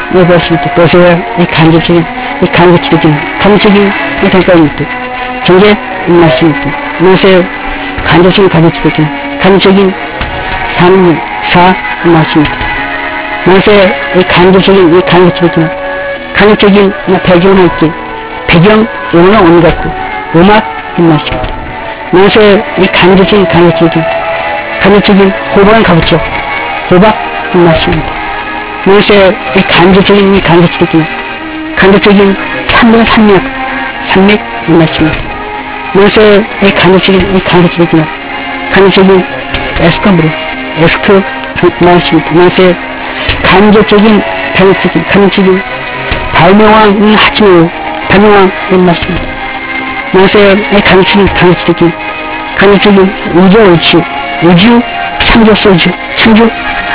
보았습니다. 보세요. 이 간접적인, 이 간접적인 이 대가입니다. 경제 말씀입니다. 보세요. 간접적인 간접적인 3, 4 말씀입니다. 보세요. 이 간접적인 간접적인 배경할 때 배경 영어는 온갖고 음악 이 말씀입니다. 보세요. 이 간접적인 호박은 가보죠. 호박 이 말씀입니다. 모세의 이 간접적인 산맥 이 말씀입니다. 모세의 이 간접적인 에스크 말씀입니다. 모세의 간접적인 발명왕 하지마 발명왕 이 말씀입니다. 모세의 이 간접적인 우주 창조 소주 창조